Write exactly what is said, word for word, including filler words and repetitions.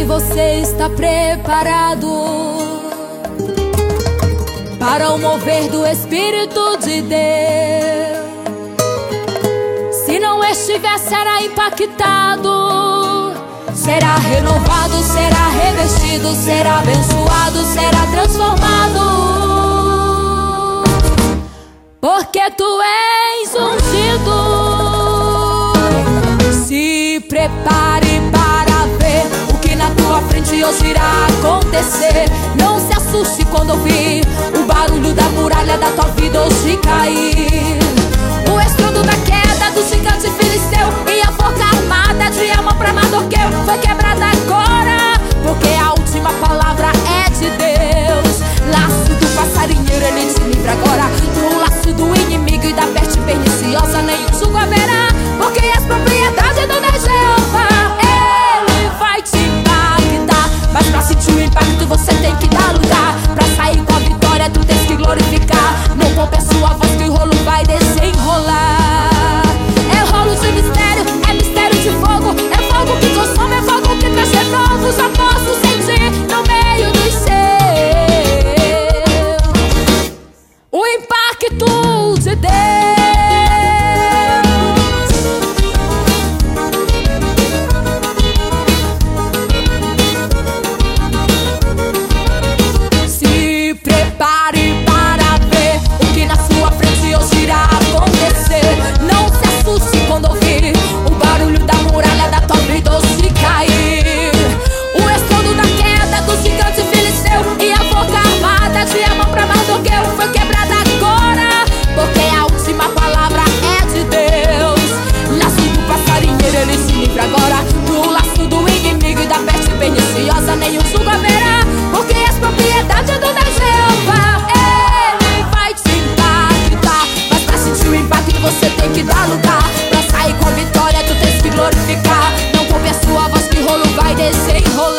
se você está preparado para o mover do Espírito de Deus. Se não estiver, será impactado, será renovado, será revestido, será abençoado, será transformado. Porque tu és ungido. Se prepare para ver o que na tua frente hoje irá acontecer. Não se assuste quando ouvir o barulho da muralha da tua vida hoje cair. O estrondo da queda do gigante filisteu e a forca armada de Amon pra Mardoqueu foi quebrada agora, porque a última palavra é de Deus. Laço do passarinheiro ele te livra agora, do laço do inimigo e da peste perniciosa nenhum jugo haverá, porque és propriedade do Deus Jeová. Ele vai te impactar, mas pra sentir o impacto você tem que dar lugar. Pra sair com a vitória tu tens que glorificar. Não poupe a sua voz que o rolo vai desenrolar. É rolo de mistério, é mistério de fogo, é fogo que consome, é fogo que traz renovo. Já posso sentir no meio dos seus o impacto de Deus. Se prepare para ver o que na sua frente hoje irá acontecer. Não se assuste quando ouvir o barulho da muralha da tua vida hoje cair. O estrondo da queda do gigante filisteu e a forca armada de Amon pra Mardoqueu foi quebrada agora, porque a última palavra é de Deus. Laço do passarinheiro ele se livra agora, do laço do inimigo e da peste perniciosa nenhum jugo haverá, porque és propriedade do Deus Jeová. Ele vai te impactar, mas pra sentir o impacto você tem que dar lugar. Pra sair com a vitória tu tens que glorificar. Não poupe a sua voz que o rolo vai desenrolar.